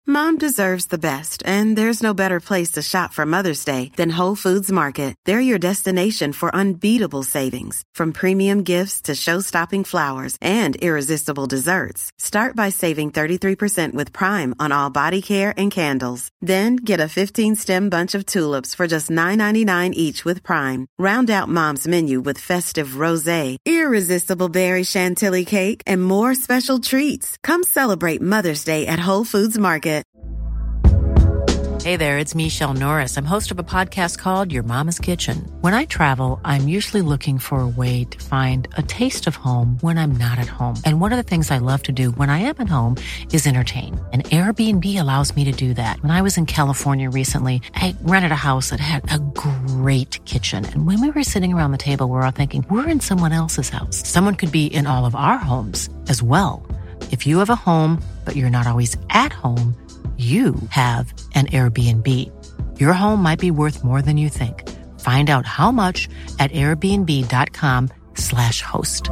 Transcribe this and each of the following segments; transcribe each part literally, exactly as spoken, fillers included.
Mom deserves the best, and there's no better place to shop for Mother's Day than Whole Foods Market. They're your destination for unbeatable savings, from premium gifts to show-stopping flowers and irresistible desserts. Start by saving thirty-three percent with Prime on all body care and candles. Then get a fifteen-stem bunch of tulips for just nine ninety-nine each with Prime. Round out Mom's menu with festive rosé, irresistible berry chantilly cake, and more special treats. Come celebrate Mother's Day at Whole Foods Market. Hey there, it's Michelle Norris. I'm host of a podcast called Your Mama's Kitchen. When I travel, I'm usually looking for a way to find a taste of home when I'm not at home. And one of the things I love to do when I am at home is entertain. And Airbnb allows me to do that. When I was in California recently, I rented a house that had a great kitchen. And when we were sitting around the table, we were all thinking, we're in someone else's house. Someone could be in all of our homes as well. If you have a home, but you're not always at home, you have an Airbnb. Your home might be worth more than you think. Find out how much at airbnb.com slash host.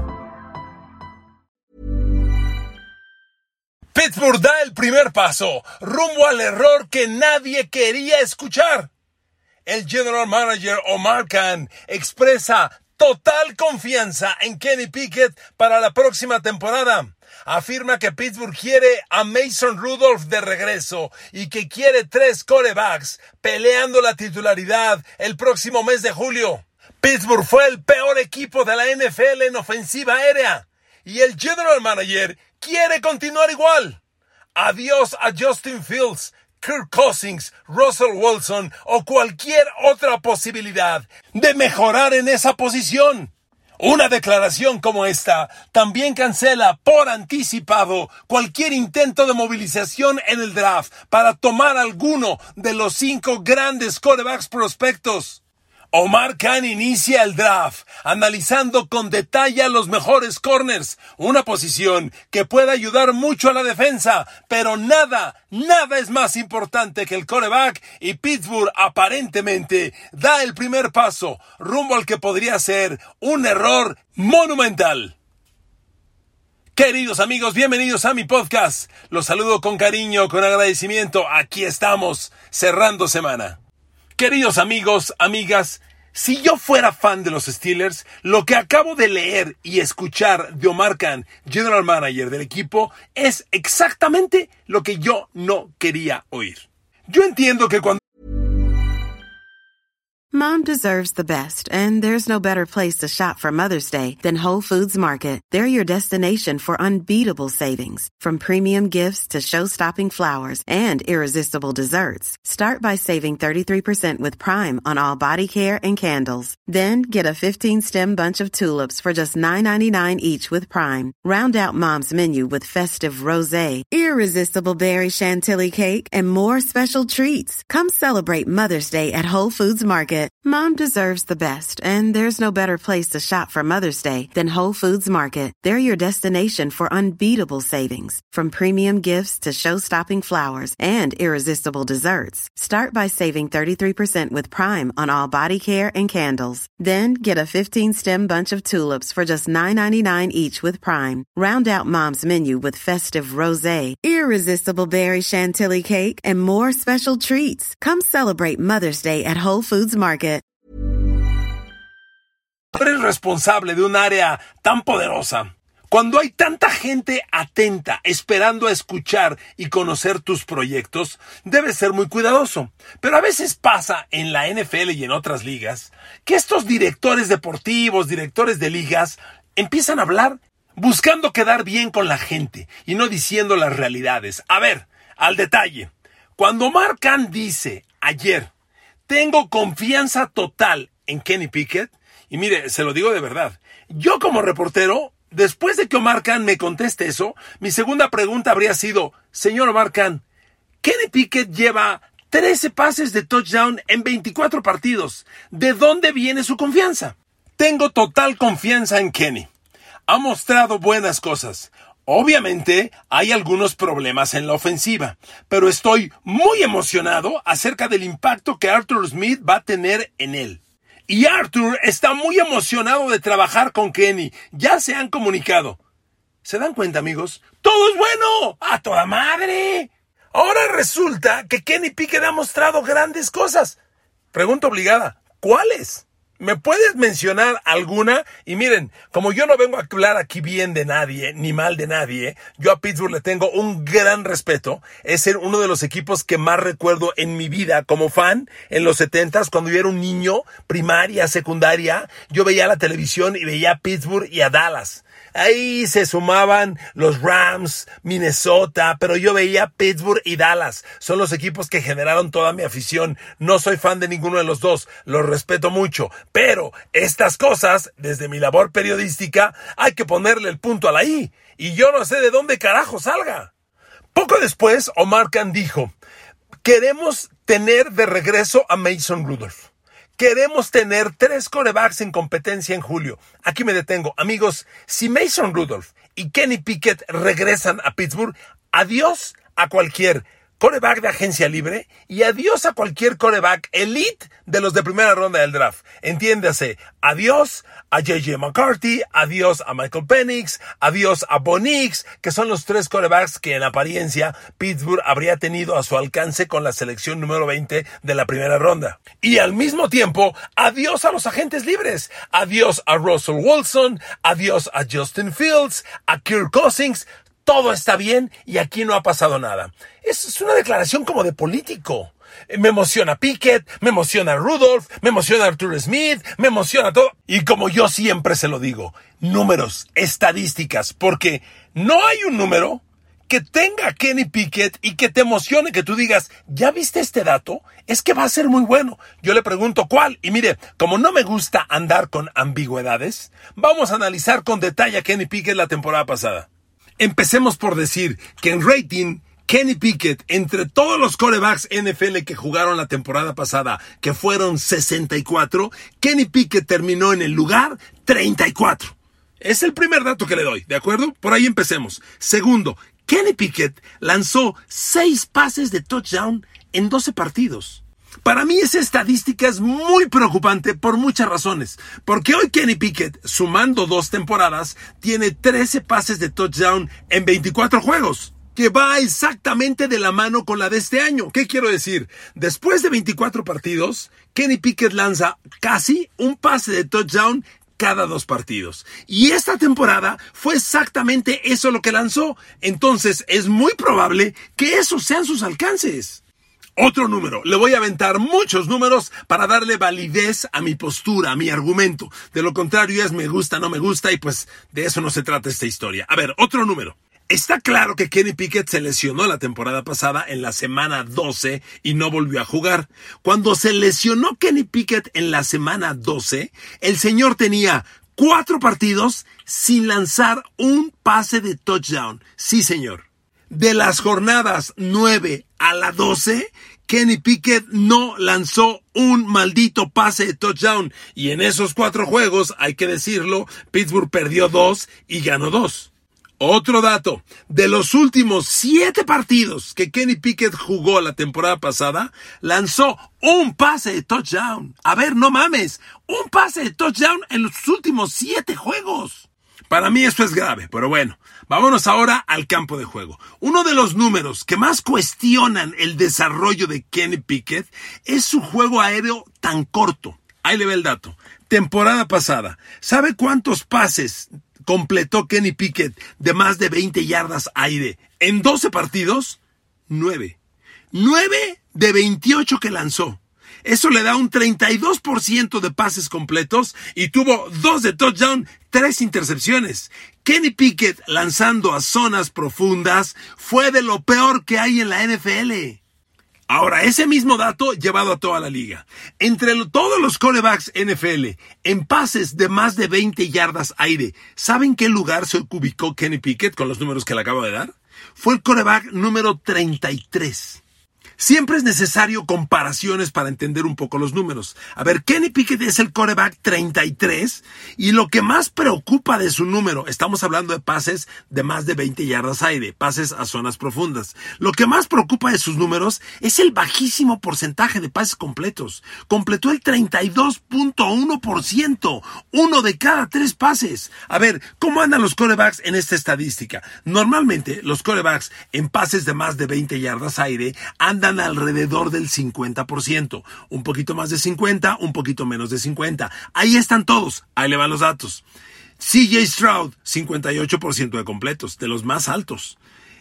Pittsburgh da el primer paso rumbo al error que nadie quería escuchar. El general manager Omar Khan expresa total confianza en Kenny Pickett para la próxima temporada. Afirma que Pittsburgh quiere a Mason Rudolph de regreso y que quiere tres quarterbacks peleando la titularidad el próximo mes de julio. Pittsburgh fue el peor equipo de la N F L en ofensiva aérea y el general manager quiere continuar igual. Adiós a Justin Fields, Kirk Cousins, Russell Wilson o cualquier otra posibilidad de mejorar en esa posición. Una declaración como esta también cancela por anticipado cualquier intento de movilización en el draft para tomar alguno de los cinco grandes quarterbacks prospectos. Omar Khan inicia el draft analizando con detalle a los mejores corners, una posición que puede ayudar mucho a la defensa, pero nada, nada es más importante que el quarterback y Pittsburgh aparentemente da el primer paso rumbo al que podría ser un error monumental. Queridos amigos, bienvenidos a mi podcast. Los saludo con cariño, con agradecimiento. Aquí estamos, cerrando semana. Queridos amigos, amigas, si yo fuera fan de los Steelers, lo que acabo de leer y escuchar de Omar Khan, general manager del equipo, es exactamente lo que yo no quería oír. Yo entiendo que cuando Mom deserves the best, and there's no better place to shop for Mother's Day than Whole Foods Market. They're your destination for unbeatable savings, from premium gifts to show-stopping flowers and irresistible desserts. Start by saving thirty-three percent with Prime on all body care and candles. Then get a fifteen-stem bunch of tulips for just nine ninety-nine each with Prime. Round out Mom's menu with festive rosé, irresistible berry chantilly cake, and more special treats. Come celebrate Mother's Day at Whole Foods Market. Mom deserves the best, and there's no better place to shop for Mother's Day than Whole Foods Market. They're your destination for unbeatable savings, from premium gifts to show-stopping flowers and irresistible desserts. Start by saving thirty-three percent with Prime on all body care and candles. Then get a fifteen-stem bunch of tulips for just nine ninety-nine each with Prime. Round out Mom's menu with festive rosé, irresistible berry chantilly cake, and more special treats. Come celebrate Mother's Day at Whole Foods Market. eres responsable de un área tan poderosa, cuando hay tanta gente atenta, esperando a escuchar y conocer tus proyectos, debes ser muy cuidadoso. Pero a veces pasa en la N F L y en otras ligas que estos directores deportivos, directores de ligas, empiezan a hablar buscando quedar bien con la gente y no diciendo las realidades. A ver, al detalle. Cuando Omar Khan dice ayer, tengo confianza total en Kenny Pickett, y mire, se lo digo de verdad, yo como reportero, después de que Omar Khan me conteste eso, mi segunda pregunta habría sido, señor Omar Khan, Kenny Pickett lleva trece pases de touchdown en veinticuatro partidos. ¿De dónde viene su confianza? Tengo total confianza en Kenny. Ha mostrado buenas cosas. Obviamente hay algunos problemas en la ofensiva, pero estoy muy emocionado acerca del impacto que Arthur Smith va a tener en él. Y Arthur está muy emocionado de trabajar con Kenny. Ya se han comunicado. ¿Se dan cuenta, amigos? ¡Todo es bueno! ¡A toda madre! Ahora resulta que Kenny Pickett ha mostrado grandes cosas. Pregunta obligada, ¿cuáles? ¿Me puedes mencionar alguna? Y miren, como yo no vengo a hablar aquí bien de nadie, ni mal de nadie, yo a Pittsburgh le tengo un gran respeto. Es uno de los equipos que más recuerdo en mi vida como fan. En los setentas, cuando yo era un niño, primaria, secundaria, yo veía la televisión y veía a Pittsburgh y a Dallas. Ahí se sumaban los Rams, Minnesota, pero yo veía Pittsburgh y Dallas. Son los equipos que generaron toda mi afición. No soy fan de ninguno de los dos, los respeto mucho. Pero estas cosas, desde mi labor periodística, hay que ponerle el punto a la I. Y yo no sé de dónde carajo salga. Poco después, Omar Khan dijo, queremos tener de regreso a Mason Rudolph. Queremos tener tres quarterbacks en competencia en julio. Aquí me detengo. Amigos, si Mason Rudolph y Kenny Pickett regresan a Pittsburgh, adiós a cualquier quarterback de agencia libre y adiós a cualquier quarterback elite de los de primera ronda del draft. Entiéndase, adiós a J J McCarthy, adiós a Michael Penix, adiós a Bo Nix, que son los tres quarterbacks que en apariencia Pittsburgh habría tenido a su alcance con la selección número veinte de la primera ronda. Y al mismo tiempo, adiós a los agentes libres, adiós a Russell Wilson, adiós a Justin Fields, a Kirk Cousins. Todo está bien y aquí no ha pasado nada. Es una declaración como de político. Me emociona Pickett, me emociona Rudolph, me emociona Arthur Smith, me emociona todo. Y como yo siempre se lo digo, números, estadísticas, porque no hay un número que tenga Kenny Pickett y que te emocione, que tú digas, ¿ya viste este dato? Es que va a ser muy bueno. Yo le pregunto cuál. Y mire, como no me gusta andar con ambigüedades, vamos a analizar con detalle a Kenny Pickett la temporada pasada. Empecemos por decir que en rating, Kenny Pickett, entre todos los quarterbacks N F L que jugaron la temporada pasada, que fueron sesenta y cuatro, Kenny Pickett terminó en el lugar treinta y cuatro. Es el primer dato que le doy, ¿de acuerdo? Por ahí empecemos. Segundo, Kenny Pickett lanzó seis pases de touchdown en doce partidos. Para mí esa estadística es muy preocupante por muchas razones. Porque hoy Kenny Pickett, sumando dos temporadas, tiene trece pases de touchdown en veinticuatro juegos. Que va exactamente de la mano con la de este año. ¿Qué quiero decir? Después de veinticuatro partidos, Kenny Pickett lanza casi un pase de touchdown cada dos partidos. Y esta temporada fue exactamente eso lo que lanzó. Entonces es muy probable que esos sean sus alcances. Otro número. Le voy a aventar muchos números para darle validez a mi postura, a mi argumento. De lo contrario es me gusta, no me gusta y pues de eso no se trata esta historia. A ver, otro número. Está claro que Kenny Pickett se lesionó la temporada pasada en la semana doce y no volvió a jugar. Cuando se lesionó Kenny Pickett en la semana doce, el señor tenía cuatro partidos sin lanzar un pase de touchdown. Sí, señor. De las jornadas nueve a la doce, Kenny Pickett no lanzó un maldito pase de touchdown. Y en esos cuatro juegos, hay que decirlo, Pittsburgh perdió dos y ganó dos. Otro dato, de los últimos siete partidos que Kenny Pickett jugó la temporada pasada, lanzó un pase de touchdown. A ver, no mames, un pase de touchdown en los últimos siete juegos. Para mí esto es grave, pero bueno, vámonos ahora al campo de juego. Uno de los números que más cuestionan el desarrollo de Kenny Pickett es su juego aéreo tan corto. Ahí le ve el dato. Temporada pasada, ¿sabe cuántos pases completó Kenny Pickett de más de veinte yardas aire en doce partidos? Nueve. Nueve de veintiocho que lanzó. Eso le da un treinta y dos por ciento de pases completos y tuvo dos de touchdown, tres intercepciones. Kenny Pickett lanzando a zonas profundas fue de lo peor que hay en la N F L. Ahora, ese mismo dato llevado a toda la liga. Entre lo, todos los quarterbacks N F L en pases de más de veinte yardas aire, ¿saben qué lugar se ubicó Kenny Pickett con los números que le acabo de dar? Fue el quarterback número treinta y tres. Siempre es necesario comparaciones para entender un poco los números. A ver, Kenny Pickett es el quarterback treinta y tres y lo que más preocupa de su número, estamos hablando de pases de más de veinte yardas aire, pases a zonas profundas. Lo que más preocupa de sus números es el bajísimo porcentaje de pases completos. Completó el treinta y dos punto uno por ciento, uno de cada tres pases. A ver, ¿cómo andan los quarterbacks en esta estadística? Normalmente los quarterbacks en pases de más de veinte yardas aire andan alrededor del cincuenta por ciento, un poquito más de cincuenta, un poquito menos de cincuenta. Ahí están todos, ahí le van los datos. C J Stroud, cincuenta y ocho por ciento de completos, de los más altos.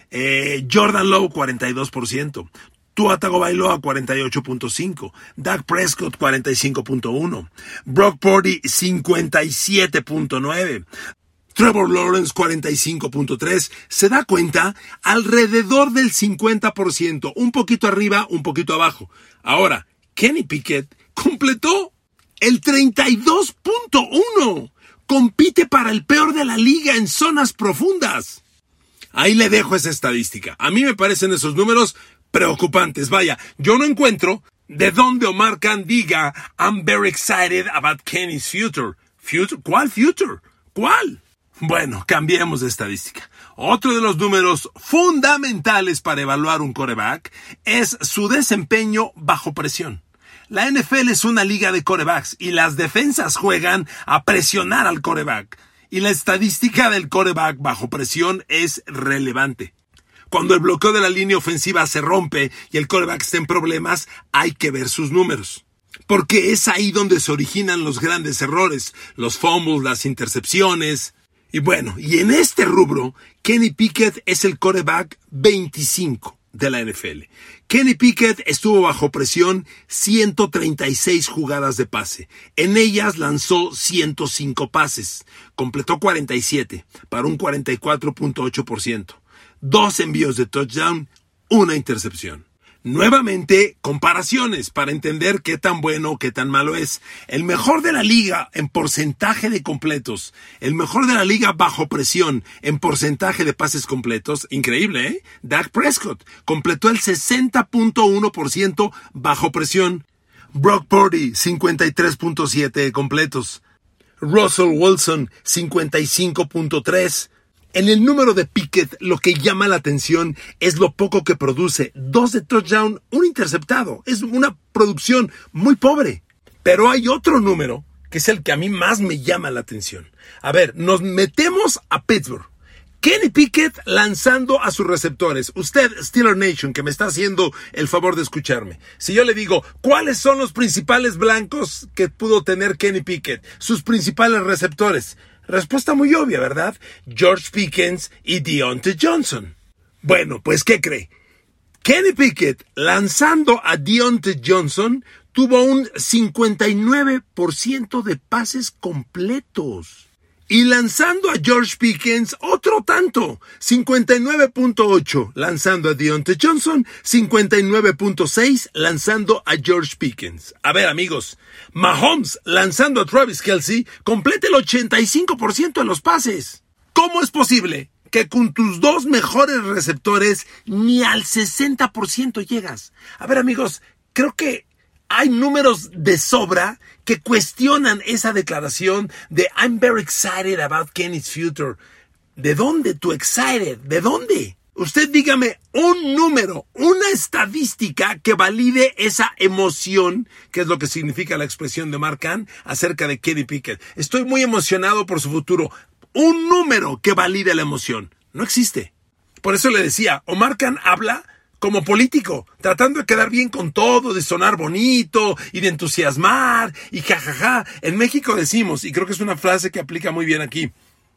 Eh, Jordan Love, cuarenta y dos por ciento. Tua Tagovailoa, cuarenta y ocho punto cinco. Dak Prescott, cuarenta y cinco punto uno. Brock Purdy, cincuenta y siete punto nueve. Trevor Lawrence, cuarenta y cinco punto tres. ¿Se da cuenta? Alrededor del cincuenta por ciento. Un poquito arriba, un poquito abajo. Ahora, Kenny Pickett completó el treinta y dos punto uno. Compite para el peor de la liga en zonas profundas. Ahí le dejo esa estadística. A mí me parecen esos números preocupantes. Vaya, yo no encuentro de dónde Omar Khan diga I'm very excited about Kenny's future. ¿Future? ¿Cuál future? ¿Cuál? Bueno, cambiemos de estadística. Otro de los números fundamentales para evaluar un quarterback es su desempeño bajo presión. La N F L es una liga de quarterbacks y las defensas juegan a presionar al quarterback. Y la estadística del quarterback bajo presión es relevante. Cuando el bloqueo de la línea ofensiva se rompe y el quarterback está en problemas, hay que ver sus números. Porque es ahí donde se originan los grandes errores, los fumbles, las intercepciones. Y bueno, y en este rubro, Kenny Pickett es el quarterback veinticinco de la N F L. Kenny Pickett estuvo bajo presión ciento treinta y seis jugadas de pase. En ellas lanzó ciento cinco pases. Completó cuarenta y siete para un cuarenta y cuatro punto ocho por ciento. Dos envíos de touchdown, una intercepción. Nuevamente, comparaciones para entender qué tan bueno o qué tan malo es. El mejor de la liga en porcentaje de completos. El mejor de la liga bajo presión en porcentaje de pases completos. Increíble, ¿eh? Dak Prescott completó el sesenta punto uno por ciento bajo presión. Brock Purdy, cincuenta y tres punto siete de completos. Russell Wilson, cincuenta y cinco punto tres. En el número de Pickett, lo que llama la atención es lo poco que produce. Dos de touchdown, un interceptado. Es una producción muy pobre. Pero hay otro número, que es el que a mí más me llama la atención. A ver, nos metemos a Pittsburgh. Kenny Pickett lanzando a sus receptores. Usted, Steeler Nation, que me está haciendo el favor de escucharme. Si yo le digo, ¿cuáles son los principales blancos que pudo tener Kenny Pickett? Sus principales receptores. Respuesta muy obvia, ¿verdad? George Pickens y Deontay Johnson. Bueno, pues, ¿qué cree? Kenny Pickett, lanzando a Deontay Johnson, tuvo un cincuenta y nueve por ciento de pases completos. Y lanzando a George Pickens, otro tanto, cincuenta y nueve punto ocho lanzando a Deontay Johnson, cincuenta y nueve punto seis lanzando a George Pickens. A ver, amigos, Mahomes lanzando a Travis Kelce completa el ochenta y cinco por ciento de los pases. ¿Cómo es posible que con tus dos mejores receptores ni al sesenta por ciento llegas? A ver, amigos, creo que hay números de sobra que cuestionan esa declaración de I'm very excited about Kenny's future. ¿De dónde tú excited? ¿De dónde? Usted dígame un número, una estadística que valide esa emoción, que es lo que significa la expresión de Omar Khan acerca de Kenny Pickett. Estoy muy emocionado por su futuro. Un número que valide la emoción. No existe. Por eso le decía, Omar Khan habla como político, tratando de quedar bien con todo, de sonar bonito y de entusiasmar y jajaja. En México decimos, y creo que es una frase que aplica muy bien aquí,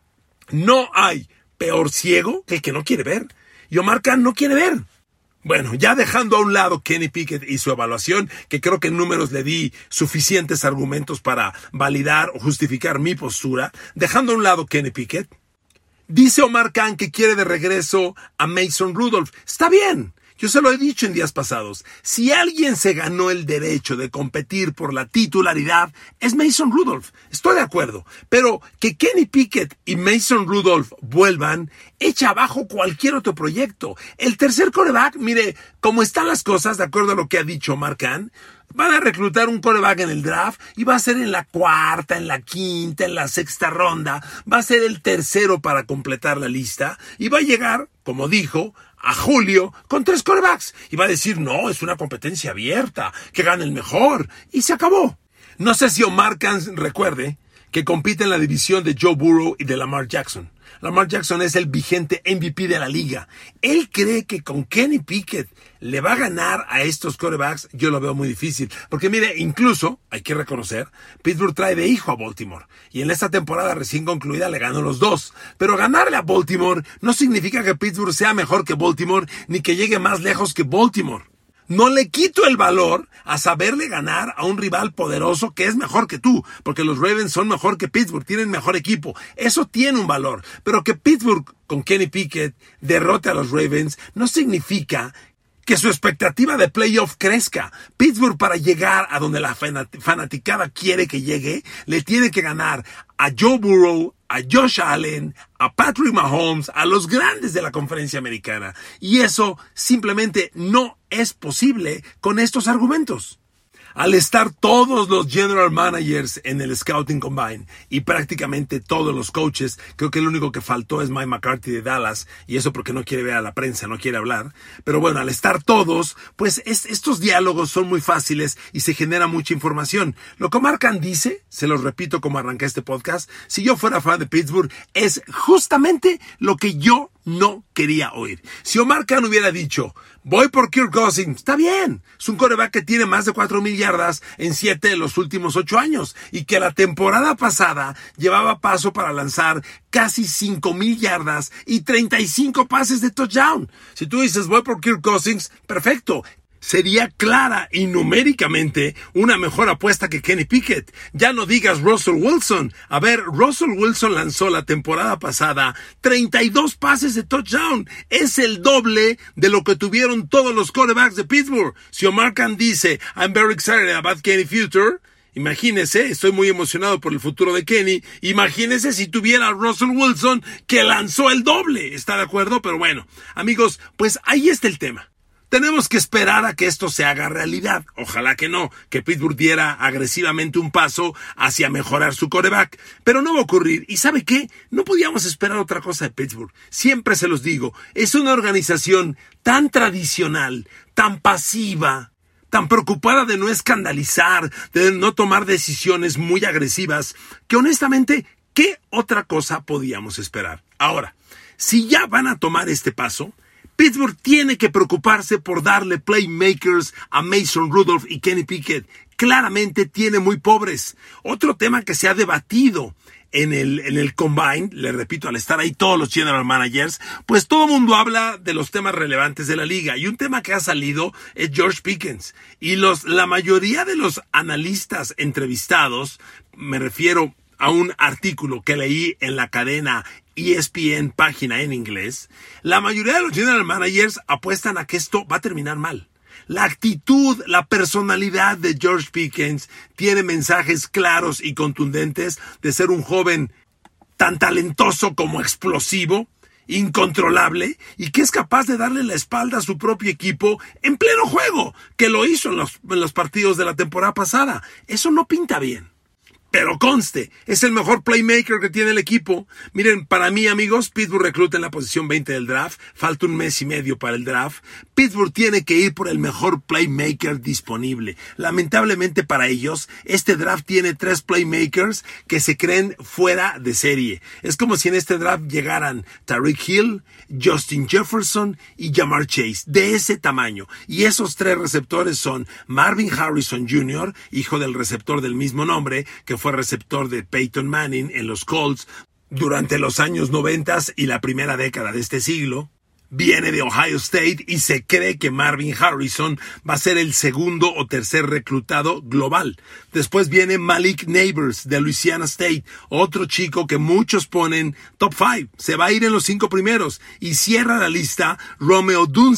no hay peor ciego que el que no quiere ver. Y Omar Khan no quiere ver. Bueno, ya dejando a un lado Kenny Pickett y su evaluación, que creo que en números le di suficientes argumentos para validar o justificar mi postura, dejando a un lado Kenny Pickett, dice Omar Khan que quiere de regreso a Mason Rudolph. Está bien. Yo se lo he dicho en días pasados, si alguien se ganó el derecho de competir por la titularidad, es Mason Rudolph. Estoy de acuerdo, pero que Kenny Pickett y Mason Rudolph vuelvan, echa abajo cualquier otro proyecto. El tercer quarterback, mire, como están las cosas, de acuerdo a lo que ha dicho Mark Kahn, van a reclutar un quarterback en el draft y va a ser en la cuarta, en la quinta, en la sexta ronda. Va a ser el tercero para completar la lista y va a llegar, como dijo, a julio con tres quarterbacks. Y va a decir, no, es una competencia abierta, que gane el mejor. Y se acabó. No sé si Omar Khan recuerde que compite en la división de Joe Burrow y de Lamar Jackson. Lamar Jackson es el vigente M V P de la liga. Él cree que con Kenny Pickett le va a ganar a estos quarterbacks. Yo lo veo muy difícil. Porque mire, incluso, hay que reconocer, Pittsburgh trae de hijo a Baltimore. Y en esta temporada recién concluida le ganó los dos. Pero ganarle a Baltimore no significa que Pittsburgh sea mejor que Baltimore, ni que llegue más lejos que Baltimore. No le quito el valor a saberle ganar a un rival poderoso que es mejor que tú, porque los Ravens son mejor que Pittsburgh, tienen mejor equipo. Eso tiene un valor. Pero que Pittsburgh, con Kenny Pickett, derrote a los Ravens, no significa que su expectativa de playoff crezca. Pittsburgh, para llegar a donde la fanaticada quiere que llegue, le tiene que ganar a Joe Burrow, a Josh Allen, a Patrick Mahomes, a los grandes de la conferencia americana. Y eso simplemente no es posible con estos argumentos. Al estar todos los general managers en el Scouting Combine y prácticamente todos los coaches, creo que el único que faltó es Mike McCarthy de Dallas, y eso porque no quiere ver a la prensa, no quiere hablar. Pero bueno, al estar todos, pues es, estos diálogos son muy fáciles y se genera mucha información. Lo que Mark Kahn dice, se los repito como arranqué este podcast, si yo fuera fan de Pittsburgh, es justamente lo que yo no quería oír. Si Omar Kahn hubiera dicho, voy por Kirk Cousins, está bien. Es un quarterback que tiene más de cuatro mil yardas en siete de los últimos ocho años y que la temporada pasada llevaba paso para lanzar casi cinco mil yardas y treinta y cinco pases de touchdown. Si tú dices, voy por Kirk Cousins, perfecto. Sería clara y numéricamente una mejor apuesta que Kenny Pickett. Ya no digas Russell Wilson. A ver, Russell Wilson lanzó la temporada pasada treinta y dos pases de touchdown. Es el doble de lo que tuvieron todos los quarterbacks de Pittsburgh. Si Omar Kahn dice, I'm very excited about Kenny future, imagínese, estoy muy emocionado por el futuro de Kenny. Imagínese si tuviera a Russell Wilson que lanzó el doble. ¿Está de acuerdo? Pero bueno, amigos, pues ahí está el tema. Tenemos que esperar a que esto se haga realidad. Ojalá que no, que Pittsburgh diera agresivamente un paso hacia mejorar su quarterback. Pero no va a ocurrir. ¿Y sabe qué? No podíamos esperar otra cosa de Pittsburgh. Siempre se los digo, es una organización tan tradicional, tan pasiva, tan preocupada de no escandalizar, de no tomar decisiones muy agresivas, que honestamente, ¿qué otra cosa podíamos esperar? Ahora, si ya van a tomar este paso, Pittsburgh tiene que preocuparse por darle playmakers a Mason Rudolph y Kenny Pickett. Claramente tiene muy pobres. Otro tema que se ha debatido en el, en el Combine, le repito, al estar ahí todos los general managers, pues todo el mundo habla de los temas relevantes de la liga. Y un tema que ha salido es George Pickens. Y los, la mayoría de los analistas entrevistados, me refiero a un artículo que leí en la cadena E S P N, página en inglés, la mayoría de los general managers apuestan a que esto va a terminar mal. La actitud, la personalidad de George Pickens tiene mensajes claros y contundentes de ser un joven tan talentoso como explosivo, incontrolable, y que es capaz de darle la espalda a su propio equipo en pleno juego, que lo hizo en los, en los partidos de la temporada pasada. Eso no pinta bien. Pero conste, es el mejor playmaker que tiene el equipo. Miren, para mí, amigos, Pittsburgh recluta en la posición veinte del draft. Falta un mes y medio para el draft. Pittsburgh tiene que ir por el mejor playmaker disponible. Lamentablemente para ellos, este draft tiene tres playmakers que se creen fuera de serie. Es como si en este draft llegaran Tyreek Hill, Justin Jefferson y Ja'Marr Chase, de ese tamaño. Y esos tres receptores son Marvin Harrison junior, hijo del receptor del mismo nombre, que fue receptor de Peyton Manning en los Colts durante los años noventas y la primera década de este siglo. Viene de Ohio State y se cree que Marvin Harrison va a ser el segundo o tercer reclutado global. Después viene Malik Neighbors de Louisiana State, otro chico que muchos ponen top five. Se va a ir en los cinco primeros. Y cierra la lista Romeo Dunce,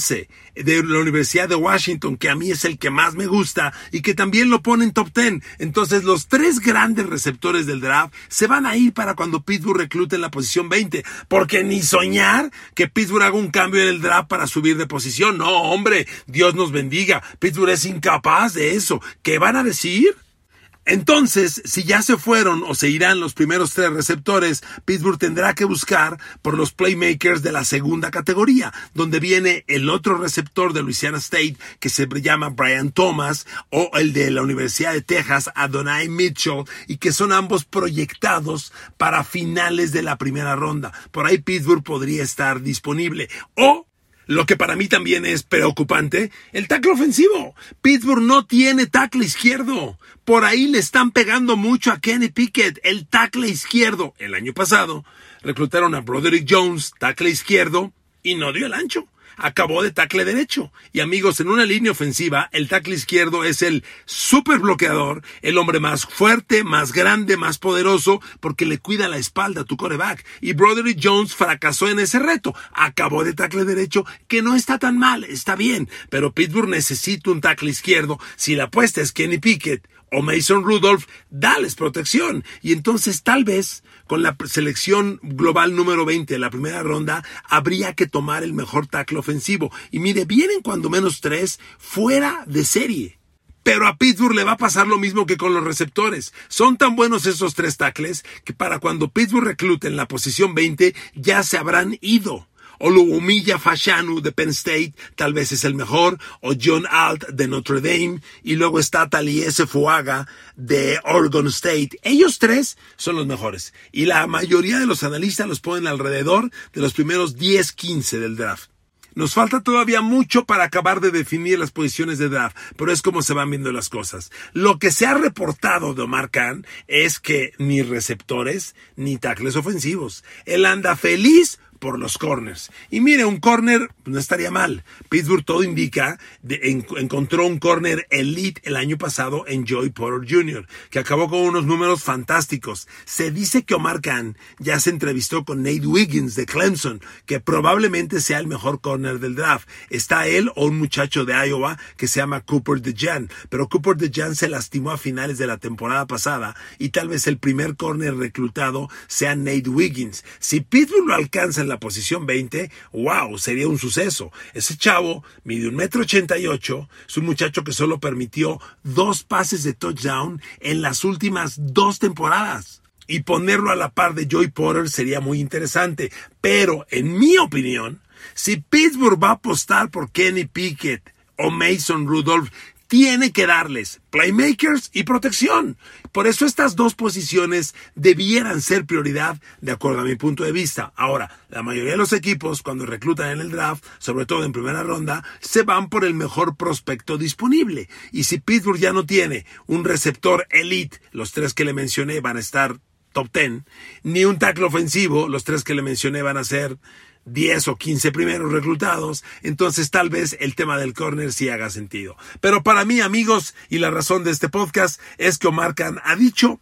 de la Universidad de Washington, que a mí es el que más me gusta y que también lo pone en top diez. Entonces los tres grandes receptores del draft se van a ir para cuando Pittsburgh reclute en la posición veinte, porque ni soñar que Pittsburgh haga un cambio en el draft para subir de posición. No, hombre, Dios nos bendiga. Pittsburgh es incapaz de eso. ¿Qué van a decir? Entonces, si ya se fueron o se irán los primeros tres receptores, Pittsburgh tendrá que buscar por los playmakers de la segunda categoría, donde viene el otro receptor de Louisiana State que se llama Brian Thomas, o el de la Universidad de Texas, Adonai Mitchell, y que son ambos proyectados para finales de la primera ronda. Por ahí Pittsburgh podría estar disponible. O lo que para mí también es preocupante, el tackle ofensivo. Pittsburgh no tiene tackle izquierdo. Por ahí le están pegando mucho a Kenny Pickett, el tackle izquierdo. El año pasado reclutaron a Broderick Jones, tackle izquierdo, y no dio el ancho. Acabó de tackle derecho. Y amigos, en una línea ofensiva, el tackle izquierdo es el super bloqueador, el hombre más fuerte, más grande, más poderoso, porque le cuida la espalda a tu quarterback. Y Broderick Jones fracasó en ese reto. Acabó de tackle derecho, que no está tan mal, está bien. Pero Pittsburgh necesita un tackle izquierdo. Si la apuesta es Kenny Pickett o Mason Rudolph, dales protección. Y entonces tal vez con la selección global número veinte de la primera ronda habría que tomar el mejor tackle ofensivo. Y mire, vienen cuando menos tres fuera de serie. Pero a Pittsburgh le va a pasar lo mismo que con los receptores. Son tan buenos esos tres tackles que para cuando Pittsburgh reclute en la posición veinte ya se habrán ido. Oluwumilya Fashanu de Penn State tal vez es el mejor, o John Alt de Notre Dame, y luego está Taliese Fuaga de Oregon State. Ellos tres son los mejores, y la mayoría de los analistas los ponen alrededor de los primeros diez quince del draft. Nos falta todavía mucho para acabar de definir las posiciones de draft, pero es como se van viendo las cosas. Lo que se ha reportado de Omar Khan es que ni receptores ni tackles ofensivos. Él anda feliz por los corners. Y mire, un corner no estaría mal. Pittsburgh, todo indica, de, en, encontró un corner elite el año pasado en Joey Porter junior, que acabó con unos números fantásticos. Se dice que Omar Khan ya se entrevistó con Nate Wiggins de Clemson, que probablemente sea el mejor corner del draft. Está él o un muchacho de Iowa que se llama Cooper DeJean, pero Cooper DeJean se lastimó a finales de la temporada pasada y tal vez el primer corner reclutado sea Nate Wiggins. Si Pittsburgh lo alcanza en la posición veinte, wow, sería un suceso. Ese chavo mide un metro ochenta y ocho, es un muchacho que solo permitió dos pases de touchdown en las últimas dos temporadas. Y ponerlo a la par de Joey Porter sería muy interesante. Pero, en mi opinión, si Pittsburgh va a apostar por Kenny Pickett o Mason Rudolph, tiene que darles playmakers y protección. Por eso estas dos posiciones debieran ser prioridad de acuerdo a mi punto de vista. Ahora, la mayoría de los equipos cuando reclutan en el draft, sobre todo en primera ronda, se van por el mejor prospecto disponible. Y si Pittsburgh ya no tiene un receptor elite, los tres que le mencioné van a estar top diez, ni un tackle ofensivo, los tres que le mencioné van a ser diez o quince primeros reclutados, entonces tal vez el tema del corner sí haga sentido. Pero para mí, amigos, y la razón de este podcast es que Omar Khan ha dicho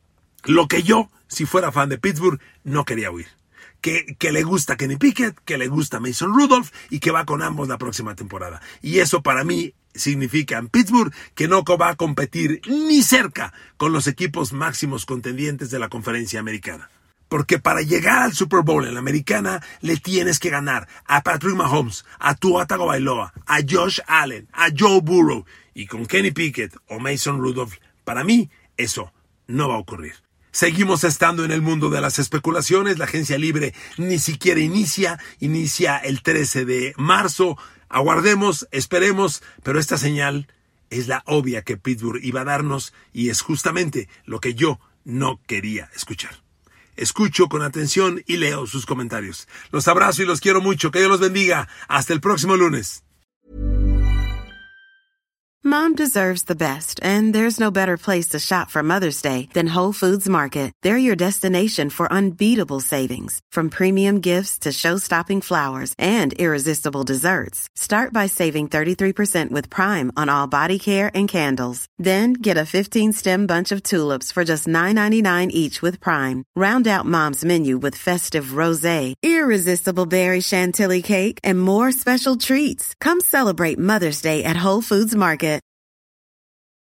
lo que yo, si fuera fan de Pittsburgh, no quería oír. Que, que le gusta Kenny Pickett, que le gusta Mason Rudolph y que va con ambos la próxima temporada. Y eso para mí significa en Pittsburgh que no va a competir ni cerca con los equipos máximos contendientes de la conferencia americana. Porque para llegar al Super Bowl en la americana le tienes que ganar a Patrick Mahomes, a Tua Tagovailoa, a Josh Allen, a Joe Burrow. Y con Kenny Pickett o Mason Rudolph, para mí eso no va a ocurrir. Seguimos estando en el mundo de las especulaciones. La agencia libre ni siquiera inicia, inicia el trece de marzo. Aguardemos, esperemos, pero esta señal es la obvia que Pittsburgh iba a darnos y es justamente lo que yo no quería escuchar. Escucho con atención y leo sus comentarios. Los abrazo y los quiero mucho. Que Dios los bendiga. Hasta el próximo lunes. Mom deserves the best, and there's no better place to shop for Mother's Day than Whole Foods Market. They're your destination for unbeatable savings, from premium gifts to show-stopping flowers and irresistible desserts. Start by saving thirty-three percent with Prime on all body care and candles. Then get a fifteen-stem bunch of tulips for just nine ninety-nine each with Prime. Round out Mom's menu with festive rosé, irresistible berry chantilly cake, and more special treats. Come celebrate Mother's Day at Whole Foods Market.